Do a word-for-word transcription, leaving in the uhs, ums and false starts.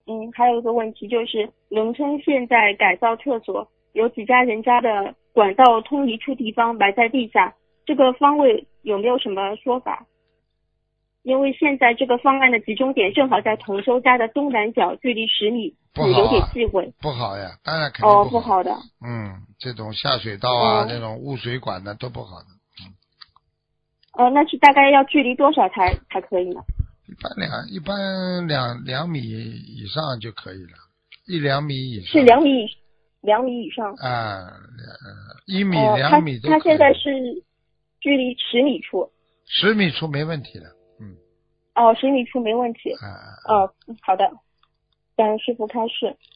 嗯，还有一个问题就是，农村现在改造厕所，有几家人家的管道通一处地方埋在地下，这个方位有没有什么说法？因为现在这个方案的集中点正好在同修家的东南角，距离十米， 不好啊， 有点忌讳。 不好呀，当然肯定哦， 不好。 不好的。 嗯，这种下水道啊， 哦、 这种污水管的都不好的。 呃，那是大概要距离多少才才可以呢？ 一般两一般两两米以上就可以了，一两米以上。 是两米以两米以上。 啊，一米哦、 两米都可以。 他他现在是距离十米处。 十米处没问题的，嗯。 哦，十米处没问题。 啊。 哦，好的，感恩师傅开示。